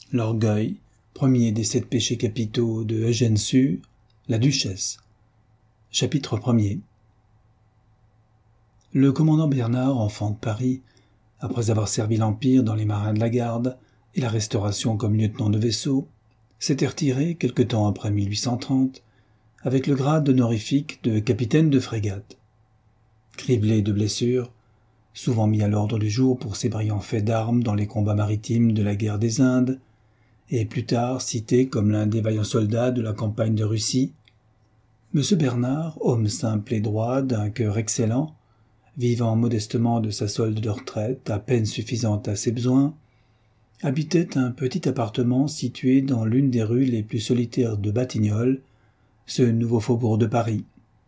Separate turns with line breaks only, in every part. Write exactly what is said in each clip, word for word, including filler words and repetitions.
L'orgueil, premier des sept péchés capitaux de Eugène Sue, la duchesse. Chapitre premier. Le commandant Bernard, enfant de Paris, après avoir servi l'Empire dans les marins de la Garde et la Restauration comme lieutenant de vaisseau, s'était retiré quelque temps après mille huit cent trente avec le grade honorifique de capitaine de frégate. Criblé de blessures, souvent mis à l'ordre du jour pour ses brillants faits d'armes dans les combats maritimes de la guerre des Indes, et plus tard cité comme l'un des vaillants soldats de la campagne de Russie, M. Bernard, homme simple et droit, d'un cœur excellent, vivant modestement de sa solde de retraite, à peine suffisante à ses besoins, habitait un petit appartement situé dans l'une des rues les plus solitaires de Batignolles, ce nouveau faubourg de Paris.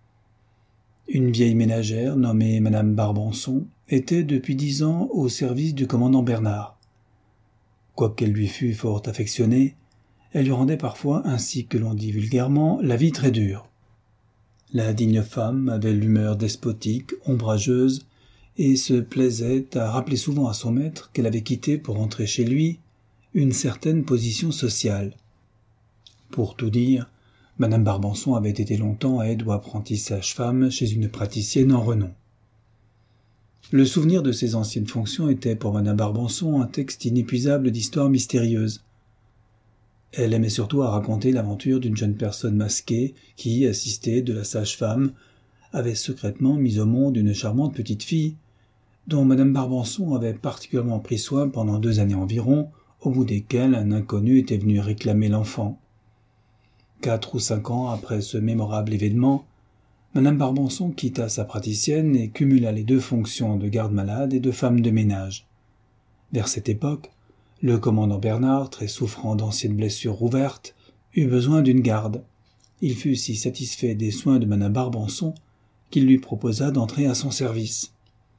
Une vieille ménagère nommée Madame Barbançon était depuis dix ans au service du commandant Bernard. Quoiqu'elle lui fût fort affectionnée, elle lui rendait parfois, ainsi que l'on dit vulgairement, la vie très dure. La digne femme avait l'humeur despotique, ombrageuse, et se plaisait à rappeler souvent à son maître qu'elle avait quitté pour entrer chez lui une certaine position sociale. Pour tout dire, Madame Barbançon avait été longtemps aide ou apprentie sage-femme chez une praticienne en renom. Le souvenir de ses anciennes fonctions était pour Madame Barbançon un texte inépuisable d'histoires mystérieuses. Elle aimait surtout à raconter l'aventure d'une jeune personne masquée qui, assistée de la sage-femme, avait secrètement mis au monde une charmante petite fille, dont Madame Barbançon avait particulièrement pris soin pendant deux années environ, au bout desquelles un inconnu était venu réclamer l'enfant. Quatre ou cinq ans après ce mémorable événement, Madame Barbançon quitta sa praticienne et cumula les deux fonctions de garde-malade et de femme de ménage. Vers cette époque, le commandant Bernard, très souffrant d'anciennes blessures rouvertes, eut besoin d'une garde. Il fut si satisfait des soins de Madame Barbançon qu'il lui proposa d'entrer à son service.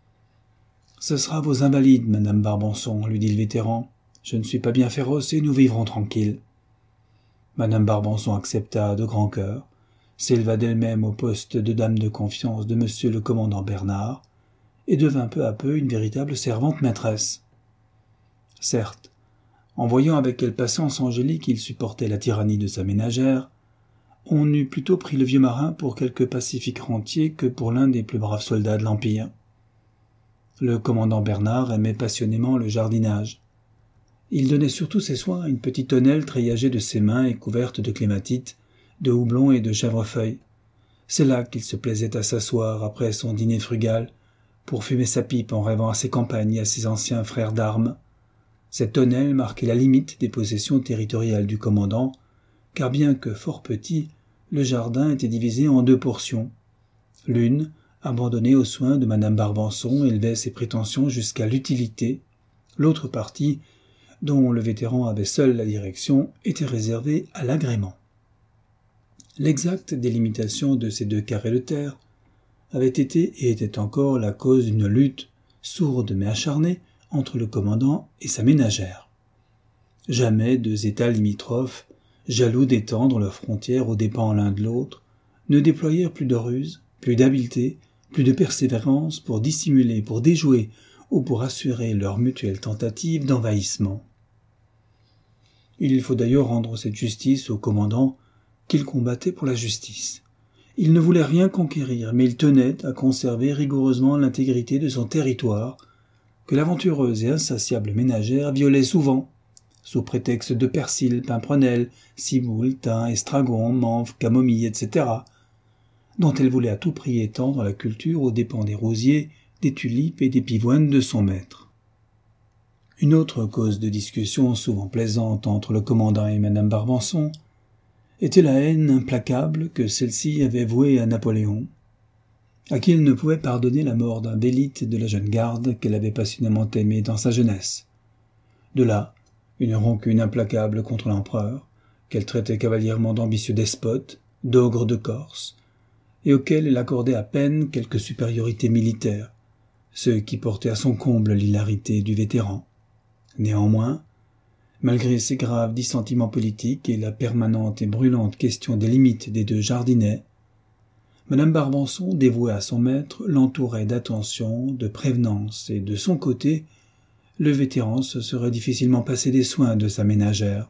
« Ce sera vos invalides, Madame Barbançon, lui dit le vétéran. Je ne suis pas bien féroce et nous vivrons tranquilles. » Madame Barbançon accepta de grand cœur, s'éleva d'elle-même au poste de dame de confiance de monsieur le commandant Bernard et devint peu à peu une véritable servante maîtresse. Certes, en voyant avec quelle patience angélique il supportait la tyrannie de sa ménagère, on eût plutôt pris le vieux marin pour quelque pacifique rentier que pour l'un des plus braves soldats de l'Empire. Le commandant Bernard aimait passionnément le jardinage. Il donnait surtout ses soins à une petite tonnelle treillagée de ses mains et couverte de clématites, de houblon et de chèvrefeuille. C'est là qu'il se plaisait à s'asseoir après son dîner frugal, pour fumer sa pipe en rêvant à ses campagnes et à ses anciens frères d'armes. Cette tonnelle marquait la limite des possessions territoriales du commandant, car bien que fort petit, le jardin était divisé en deux portions. L'une, abandonnée aux soins de Madame Barbançon, élevait ses prétentions jusqu'à l'utilité. L'autre partie, dont le vétéran avait seul la direction, était réservé à l'agrément. L'exacte délimitation de ces deux carrés de terre avait été et était encore la cause d'une lutte, sourde mais acharnée, entre le commandant et sa ménagère. Jamais deux États limitrophes, jaloux d'étendre leurs frontières aux dépens l'un de l'autre, ne déployèrent plus de ruse, plus d'habileté, plus de persévérance pour dissimuler, pour déjouer ou pour assurer leur mutuelle tentative d'envahissement. Il faut d'ailleurs rendre cette justice au commandant qu'il combattait pour la justice. Il ne voulait rien conquérir, mais il tenait à conserver rigoureusement l'intégrité de son territoire, que l'aventureuse et insatiable ménagère violait souvent, sous prétexte de persil, pimprenelle, ciboule, thym, estragon, menthe, camomille, et cetera, dont elle voulait à tout prix étendre la culture aux dépens des rosiers, des tulipes et des pivoines de son maître. Une autre cause de discussion souvent plaisante entre le commandant et Madame Barbançon était la haine implacable que celle-ci avait vouée à Napoléon, à qui elle ne pouvait pardonner la mort d'un bélite de la jeune garde qu'elle avait passionnément aimé dans sa jeunesse. De là, une rancune implacable contre l'empereur, qu'elle traitait cavalièrement d'ambitieux despote, d'ogre de Corse, et auquel elle accordait à peine quelque supériorité militaire, ce qui portait à son comble l'hilarité du vétéran. Néanmoins, malgré ces graves dissentiments politiques et la permanente et brûlante question des limites des deux jardinets, Madame Barbançon, dévouée à son maître, l'entourait d'attention, de prévenance, et de son côté, le vétéran se serait difficilement passé des soins de sa ménagère.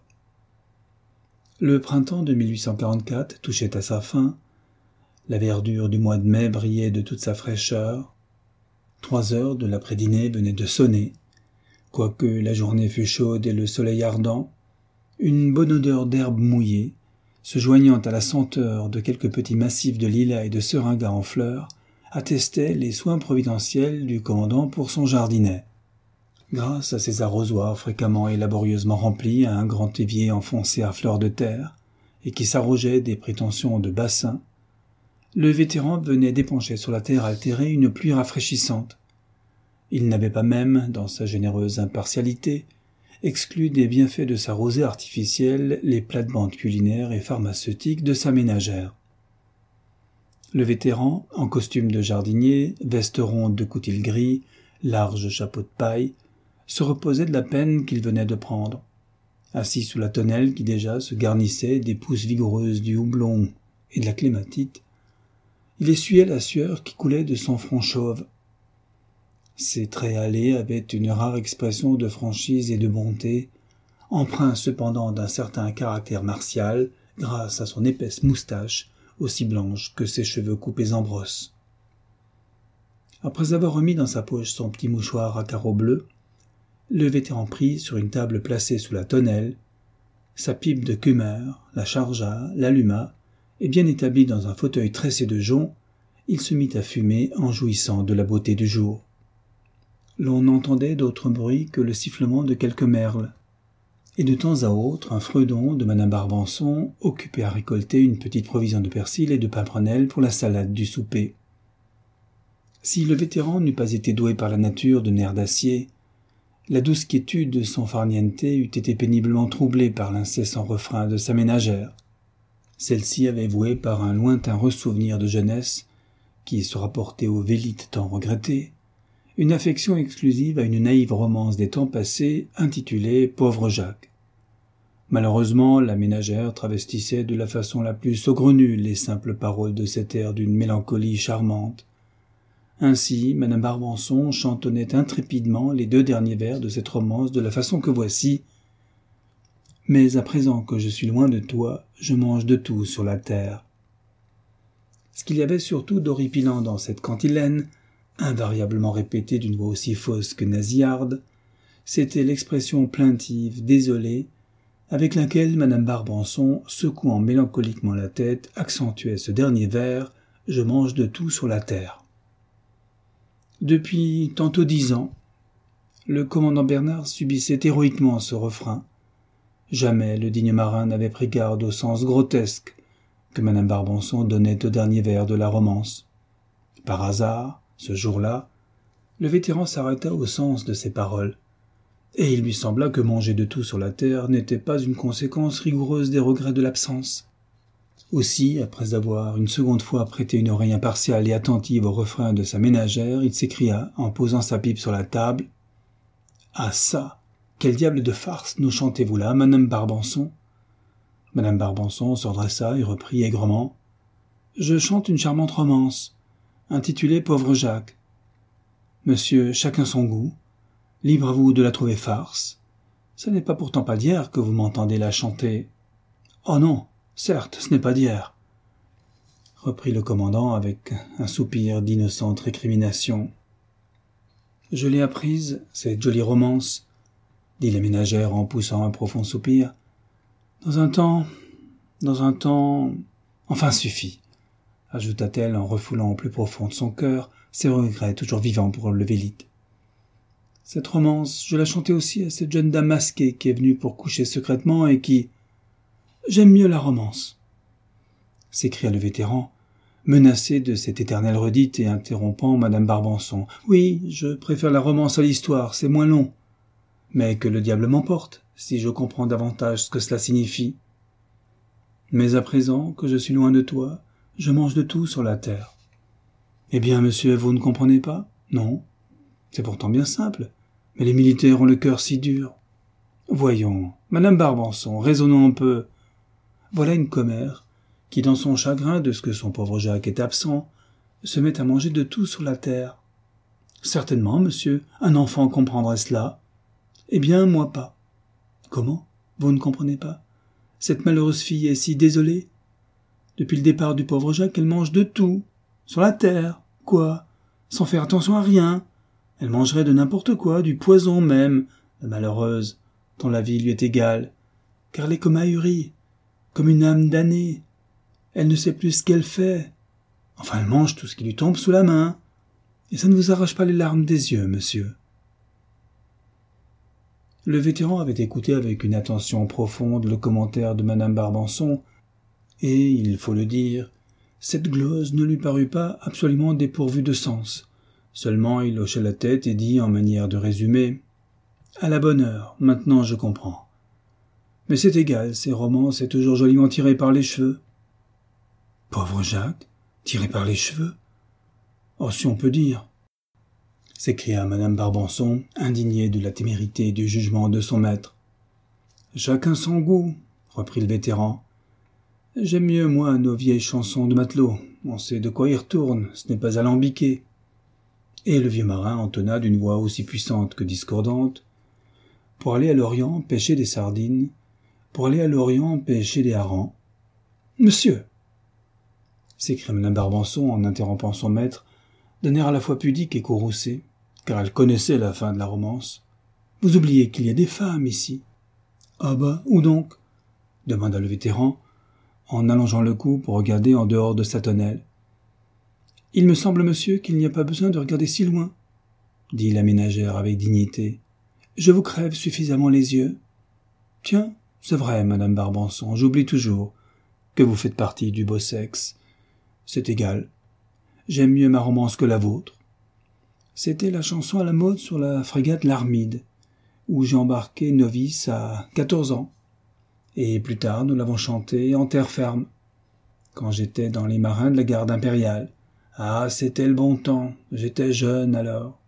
Le printemps de mille huit cent quarante-quatre touchait à sa fin. La verdure du mois de mai brillait de toute sa fraîcheur. Trois heures de l'après-dîner venaient de sonner. Quoique la journée fût chaude et le soleil ardent, une bonne odeur d'herbe mouillée, se joignant à la senteur de quelques petits massifs de lilas et de seringas en fleurs, attestait les soins providentiels du commandant pour son jardinet. Grâce à ses arrosoirs fréquemment et laborieusement remplis à un grand évier enfoncé à fleur de terre, et qui s'arrogeait des prétentions de bassin, le vétéran venait d'épancher sur la terre altérée une pluie rafraîchissante. Il n'avait pas même, dans sa généreuse impartialité, exclu des bienfaits de sa rosée artificielle les plates-bandes culinaires et pharmaceutiques de sa ménagère. Le vétéran, en costume de jardinier, veste ronde de coutil gris, large chapeau de paille, se reposait de la peine qu'il venait de prendre. Assis sous la tonnelle qui déjà se garnissait des pousses vigoureuses du houblon et de la clématite, il essuyait la sueur qui coulait de son front chauve. Ses traits hâlés avaient une rare expression de franchise et de bonté, empreint cependant d'un certain caractère martial grâce à son épaisse moustache, aussi blanche que ses cheveux coupés en brosse. Après avoir remis dans sa poche son petit mouchoir à carreaux bleus, le vétéran prit sur une table placée sous la tonnelle sa pipe de cumeur, la chargea, l'alluma, et bien établi dans un fauteuil tressé de jonc, il se mit à fumer en jouissant de la beauté du jour. L'on n'entendait d'autre bruit que le sifflement de quelques merles, et de temps à autre un fredon de madame Barbançon occupé à récolter une petite provision de persil et de pimprenelle pour la salade du souper. Si le vétéran n'eût pas été doué par la nature de nerfs d'acier, la douce quiétude de son farniente eût été péniblement troublée par l'incessant refrain de sa ménagère. Celle-ci avait voué par un lointain ressouvenir de jeunesse, qui se rapportait aux vélites tant regrettées, une affection exclusive à une naïve romance des temps passés intitulée « Pauvre Jacques ». Malheureusement, la ménagère travestissait de la façon la plus saugrenue les simples paroles de cet air d'une mélancolie charmante. Ainsi, madame Barbançon chantonnait intrépidement les deux derniers vers de cette romance de la façon que voici. « Mais à présent que je suis loin de toi, je mange de tout sur la terre. » Ce qu'il y avait surtout d'horripilant dans cette cantilène, invariablement répétée d'une voix aussi fausse que nasillarde, c'était l'expression plaintive, désolée, avec laquelle madame Barbançon, secouant mélancoliquement la tête, accentuait ce dernier vers « Je mange de tout sur la terre ». Depuis tantôt dix ans, le commandant Bernard subissait héroïquement ce refrain. Jamais le digne marin n'avait pris garde au sens grotesque que madame Barbançon donnait au dernier vers de la romance. Par hasard, ce jour-là, le vétéran s'arrêta au sens de ces paroles, et il lui sembla que manger de tout sur la terre n'était pas une conséquence rigoureuse des regrets de l'absence. Aussi, après avoir une seconde fois prêté une oreille impartiale et attentive au refrain de sa ménagère, il s'écria, en posant sa pipe sur la table, « Ah ça! Quel diable de farce nous chantez-vous là, madame Barbançon ?» Madame Barbançon se redressa et reprit aigrement, « Je chante une charmante romance, intitulée « Pauvre Jacques ». Monsieur, chacun son goût. Libre à vous de la trouver farce. Ce n'est pas pourtant pas d'hier que vous m'entendez la chanter. »« Oh non, certes, ce n'est pas d'hier, » reprit le commandant avec un soupir d'innocente récrimination. « Je l'ai apprise, cette jolie romance, » dit la ménagère en poussant un profond soupir. « Dans un temps... dans un temps... Enfin, suffit, » ajouta-t-elle en refoulant au plus profond de son cœur ses regrets toujours vivants pour le Vélite. « Cette romance, je la chantais aussi à cette jeune dame masquée qui est venue pour coucher secrètement et qui... J'aime mieux la romance, » s'écria le vétéran, menacé de cette éternelle redite et interrompant madame Barbançon. « Oui, je préfère la romance à l'histoire, c'est moins long. Mais que le diable m'emporte, si je comprends davantage ce que cela signifie. Mais à présent que je suis loin de toi, je mange de tout sur la terre. » « Eh bien, monsieur, vous ne comprenez pas ? Non. C'est pourtant bien simple. Mais les militaires ont le cœur si dur. Voyons, madame Barbançon, raisonnons un peu. Voilà une commère qui, dans son chagrin de ce que son pauvre Jacques est absent, se met à manger de tout sur la terre. Certainement, monsieur, un enfant comprendrait cela. Eh bien, moi pas. Comment? Vous ne comprenez pas? Cette malheureuse fille est si désolée. Depuis le départ du pauvre Jacques, elle mange de tout. Sur la terre. Quoi? Sans faire attention à rien. Elle mangerait de n'importe quoi, du poison même, la malheureuse, dont la vie lui est égale. Car elle est comme ahurie, comme une âme damnée. Elle ne sait plus ce qu'elle fait. Enfin, elle mange tout ce qui lui tombe sous la main. Et ça ne vous arrache pas les larmes des yeux, monsieur. Le vétéran avait écouté avec une attention profonde le commentaire de madame Barbançon, et, il faut le dire, cette glose ne lui parut pas absolument dépourvue de sens. Seulement il hocha la tête et dit en manière de résumé « À la bonne heure, maintenant je comprends. Mais c'est égal, ces romans, c'est toujours joliment tiré par les cheveux. » « Pauvre Jacques, tiré par les cheveux? Oh, si on peut dire !» s'écria madame Barbançon, indignée de la témérité du jugement de son maître. « Chacun son goût, » reprit le vétéran. « J'aime mieux, moi, nos vieilles chansons de matelot. On sait de quoi y retourne, ce n'est pas alambiqué. » Et le vieux marin entonna d'une voix aussi puissante que discordante. « Pour aller à l'Orient pêcher des sardines, pour aller à l'Orient pêcher des harengs. »« Monsieur !» s'écria madame Barbançon en interrompant son maître, d'un air à la fois pudique et courroucé, car elle connaissait la fin de la romance. « Vous oubliez qu'il y a des femmes ici. »« Ah bah, où donc ?» demanda le vétéran, en allongeant le cou pour regarder en dehors de sa tonnelle. « Il me semble, monsieur, qu'il n'y a pas besoin de regarder si loin, » dit la ménagère avec dignité. « Je vous crève suffisamment les yeux. Tiens, c'est vrai, madame Barbançon, j'oublie toujours que vous faites partie du beau sexe. C'est égal. J'aime mieux ma romance que la vôtre. C'était la chanson à la mode sur la frégate l'Armide, où j'ai embarqué novice à quatorze ans. Et plus tard, nous l'avons chantée en terre ferme, quand j'étais dans les marins de la garde impériale. Ah, c'était le bon temps, j'étais jeune alors.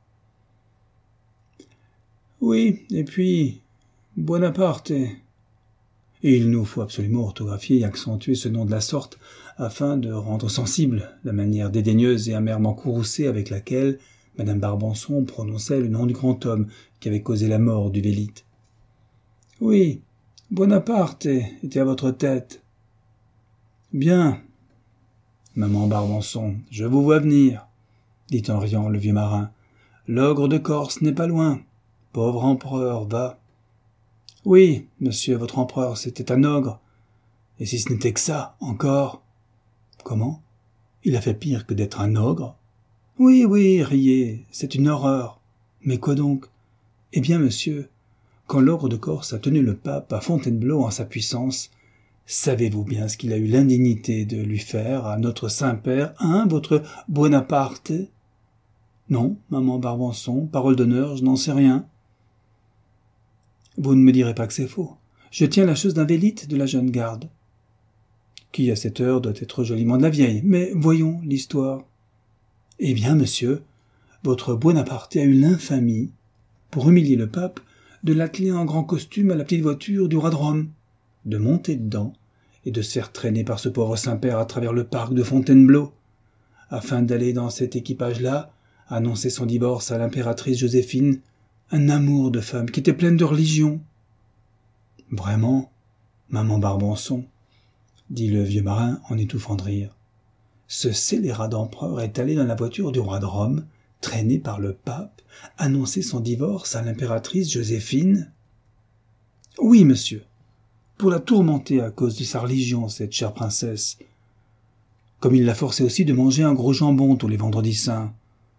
Oui, et puis, Bonaparte. Et il nous faut absolument orthographier et accentuer ce nom de la sorte, afin de rendre sensible la manière dédaigneuse et amèrement courroucée avec laquelle madame Barbançon prononçait le nom du grand homme qui avait causé la mort du Vélite. Oui, Bonaparte était à votre tête. Bien, maman Barbançon, je vous vois venir, dit en riant le vieux marin. L'ogre de Corse n'est pas loin. Pauvre empereur, va. Oui, monsieur, votre empereur, c'était un ogre. Et si ce n'était que ça, encore. Comment? Il a fait pire que d'être un ogre? Oui, oui, riez, c'est une horreur. Mais quoi donc? Eh bien, monsieur, quand l'ogre de Corse a tenu le pape à Fontainebleau en sa puissance, savez-vous bien ce qu'il a eu l'indignité de lui faire à notre Saint-Père, hein, votre Bonaparte? Non, maman Barbançon, parole d'honneur, je n'en sais rien. Vous ne me direz pas que c'est faux. Je tiens la chose d'un Vélite de la jeune garde, qui à cette heure doit être joliment de la vieille. Mais voyons l'histoire. Eh bien, monsieur, votre Bonaparte a eu l'infamie, pour humilier le pape, de l'atteler en grand costume à la petite voiture du roi de Rome, de monter dedans et de se faire traîner par ce pauvre Saint-Père à travers le parc de Fontainebleau, afin d'aller dans cet équipage-là annoncer son divorce à l'impératrice Joséphine, un amour de femme qui était pleine de religion. Vraiment, maman Barbançon, dit le vieux marin en étouffant de rire, ce scélérat d'empereur est allé dans la voiture du roi de Rome, traîné par le pape, annoncer son divorce à l'impératrice Joséphine? Oui, monsieur, pour la tourmenter à cause de sa religion, cette chère princesse, comme il l'a forcée aussi de manger un gros jambon tous les vendredis saints,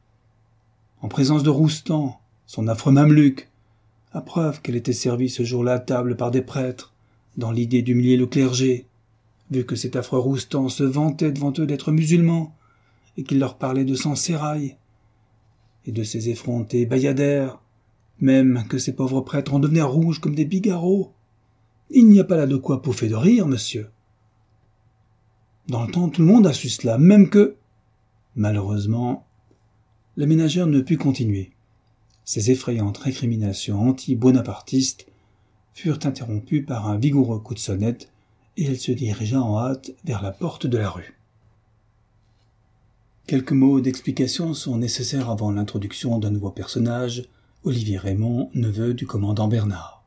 en présence de Roustan, son affreux mameluc, à preuve qu'elle était servie ce jour-là à table par des prêtres, dans l'idée d'humilier le clergé, vu que cet affreux Roustan se vantait devant eux d'être musulman, et qu'il leur parlait de son sérail, et de ses effrontés bayadères, même que ces pauvres prêtres en devenaient rouges comme des bigarreaux. Il n'y a pas là de quoi pouffer de rire, monsieur. Dans le temps, tout le monde a su cela, même que... Malheureusement, la ménagère ne put continuer. Ces effrayantes récriminations anti-bonapartistes furent interrompues par un vigoureux coup de sonnette, et elle se dirigea en hâte vers la porte de la rue. Quelques mots d'explication sont nécessaires avant l'introduction d'un nouveau personnage, Olivier Raymond, neveu du commandant Bernard.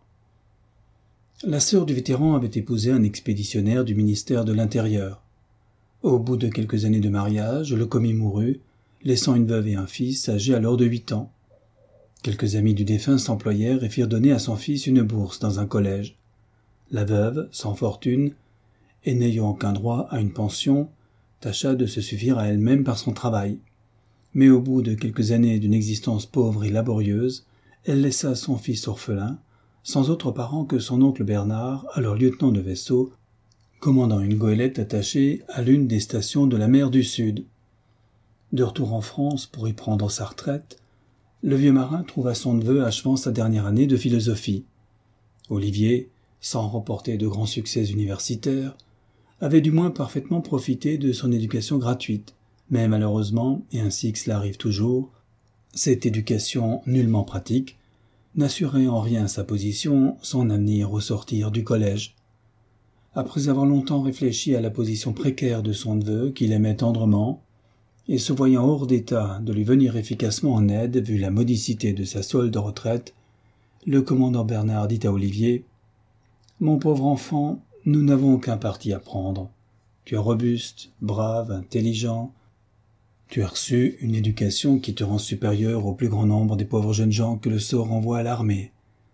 La sœur du vétéran avait épousé un expéditionnaire du ministère de l'Intérieur. Au bout de quelques années de mariage, le commis mourut, laissant une veuve et un fils âgés alors de huit ans. Quelques amis du défunt s'employèrent et firent donner à son fils une bourse dans un collège. La veuve, sans fortune, et n'ayant aucun droit à une pension, tâcha de se suffire à elle-même par son travail. Mais au bout de quelques années d'une existence pauvre et laborieuse, elle laissa son fils orphelin, sans autre parent que son oncle Bernard, alors lieutenant de vaisseau, commandant une goélette attachée à l'une des stations de la mer du Sud. De retour en France pour y prendre sa retraite, le vieux marin trouva son neveu achevant sa dernière année de philosophie. Olivier, sans remporter de grands succès universitaires, avait du moins parfaitement profité de son éducation gratuite, mais malheureusement, et ainsi que cela arrive toujours, cette éducation nullement pratique n'assurait en rien sa position, son avenir au sortir du collège. Après avoir longtemps réfléchi à la position précaire de son neveu, qu'il aimait tendrement, et se voyant hors d'état de lui venir efficacement en aide vu la modicité de sa solde retraite, le commandant Bernard dit à Olivier « Mon pauvre enfant, nous n'avons aucun parti à prendre. Tu es robuste, brave, intelligent. Tu as reçu une éducation qui te rend supérieur au plus grand nombre des pauvres jeunes gens que le sort envoie à l'armée.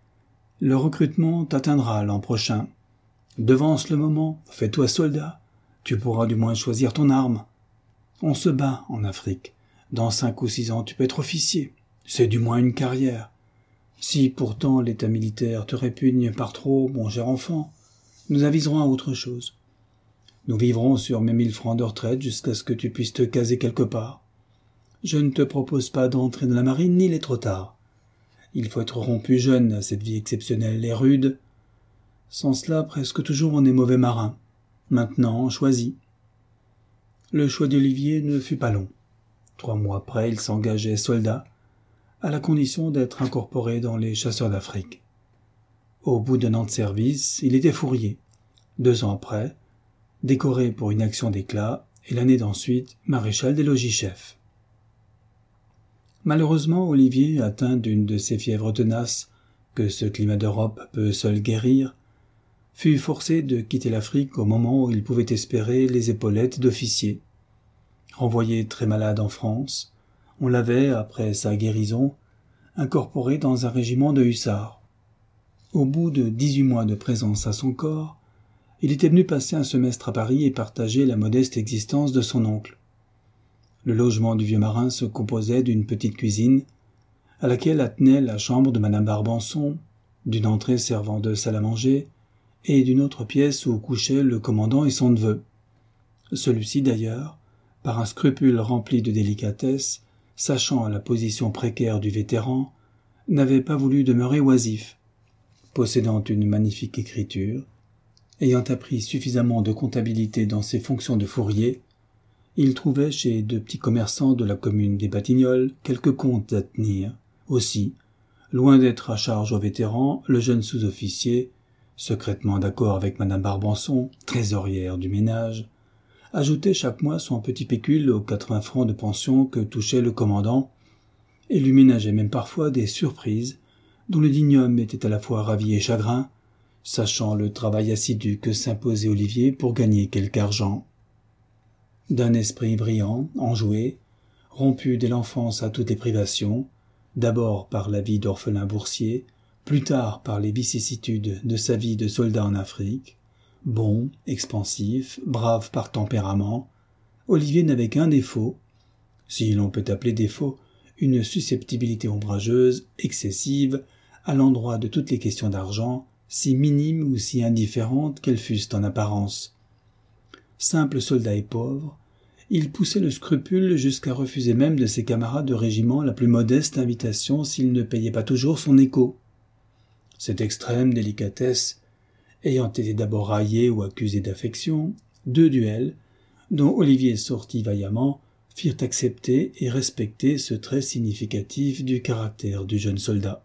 Le recrutement t'atteindra l'an prochain. Devance le moment, fais-toi soldat. Tu pourras du moins choisir ton arme. On se bat en Afrique. Dans cinq ou six ans, tu peux être officier. C'est du moins une carrière. Si pourtant l'état militaire te répugne par trop, mon cher enfant, nous aviserons à autre chose. Nous vivrons sur mes mille francs de retraite jusqu'à ce que tu puisses te caser quelque part. Je ne te propose pas d'entrer dans la marine, ni il est trop tard. Il faut être rompu jeune à cette vie exceptionnelle et rude. Sans cela, presque toujours on est mauvais marin. Maintenant, choisis. Le choix d'Olivier ne fut pas long. Trois mois après, il s'engageait soldat, à la condition d'être incorporé dans les chasseurs d'Afrique. Au bout d'un an de service, il était fourrier. Deux ans après, décoré pour une action d'éclat, et l'année d'ensuite, maréchal des logis-chefs. Malheureusement, Olivier, atteint d'une de ces fièvres tenaces que ce climat d'Europe peut seul guérir, fut forcé de quitter l'Afrique au moment où il pouvait espérer les épaulettes d'officier. Renvoyé très malade en France, on l'avait, après sa guérison, incorporé dans un régiment de hussards. Au bout de dix-huit mois de présence à son corps, il était venu passer un semestre à Paris et partager la modeste existence de son oncle. Le logement du vieux marin se composait d'une petite cuisine, à laquelle attenait la chambre de madame Barbançon, d'une entrée servant de salle à manger, et d'une autre pièce où couchaient le commandant et son neveu. Celui-ci d'ailleurs, par un scrupule rempli de délicatesse, sachant la position précaire du vétéran, n'avait pas voulu demeurer oisif. Possédant une magnifique écriture, ayant appris suffisamment de comptabilité dans ses fonctions de fourrier, il trouvait chez deux petits commerçants de la commune des Batignolles quelques comptes à tenir. Aussi, loin d'être à charge au vétéran, le jeune sous-officier, secrètement d'accord avec madame Barbançon, trésorière du ménage, ajoutait chaque mois son petit pécule aux quatre-vingts francs de pension que touchait le commandant, et lui ménageait même parfois des surprises dont le digne homme était à la fois ravi et chagrin, sachant le travail assidu que s'imposait Olivier pour gagner quelque argent. D'un esprit brillant, enjoué, rompu dès l'enfance à toutes les privations, d'abord par la vie d'orphelin boursier, plus tard par les vicissitudes de sa vie de soldat en Afrique, bon, expansif, brave par tempérament, Olivier n'avait qu'un défaut, si l'on peut appeler défaut, une susceptibilité ombrageuse, excessive, à l'endroit de toutes les questions d'argent, si minimes ou si indifférentes qu'elles fussent en apparence. Simple soldat et pauvre, il poussait le scrupule jusqu'à refuser même de ses camarades de régiment la plus modeste invitation s'il ne payait pas toujours son écho. Cette extrême délicatesse, ayant été d'abord raillée ou accusée d'affection, deux duels, dont Olivier sortit vaillamment, firent accepter et respecter ce trait significatif du caractère du jeune soldat.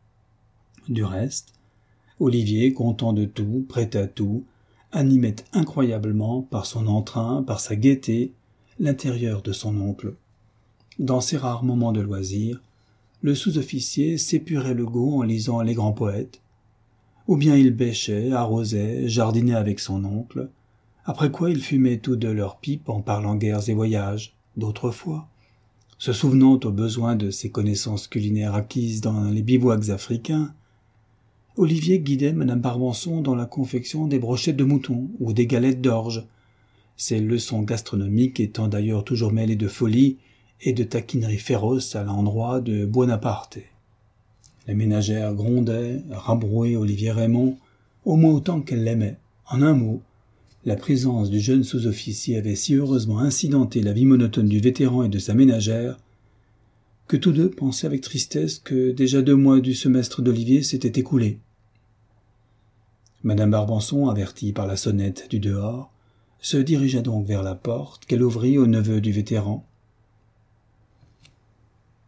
Du reste, Olivier, content de tout, prêt à tout, animait incroyablement, par son entrain, par sa gaieté, l'intérieur de son oncle. Dans ses rares moments de loisir, le sous-officier s'épurait le goût en lisant les grands poètes, ou bien il bêchait, arrosait, jardinait avec son oncle, après quoi ils fumaient tous deux leurs pipes en parlant guerres et voyages, d'autrefois, se souvenant au besoin de ses connaissances culinaires acquises dans les bivouacs africains. Olivier guidait madame Barbançon dans la confection des brochettes de mouton ou des galettes d'orge, ses leçons gastronomiques étant d'ailleurs toujours mêlées de folie et de taquinerie féroce à l'endroit de Buonaparte. La ménagère grondait, rabrouait Olivier Raymond, au moins autant qu'elle l'aimait. En un mot, la présence du jeune sous-officier avait si heureusement incidenté la vie monotone du vétéran et de sa ménagère, que tous deux pensaient avec tristesse que déjà deux mois du semestre d'Olivier s'étaient écoulés. Madame Barbançon, avertie par la sonnette du dehors, se dirigea donc vers la porte qu'elle ouvrit au neveu du vétéran,